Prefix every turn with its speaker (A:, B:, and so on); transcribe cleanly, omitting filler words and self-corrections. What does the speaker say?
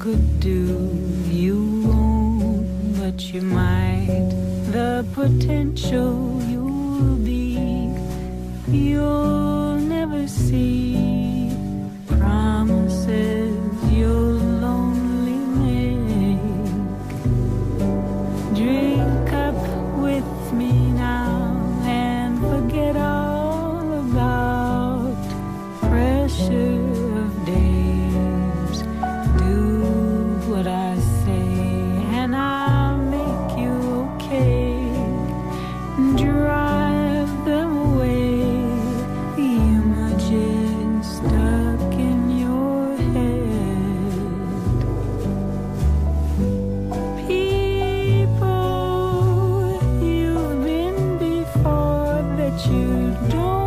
A: could do. You won't, but you might. The potential you'll be, you'll never see. Promises you'll only make. Drink up with me now and forget all about pressure of days. Do what I say and I'll make you okay. Drive them away, the images stuck in your head. People you've been before that you don't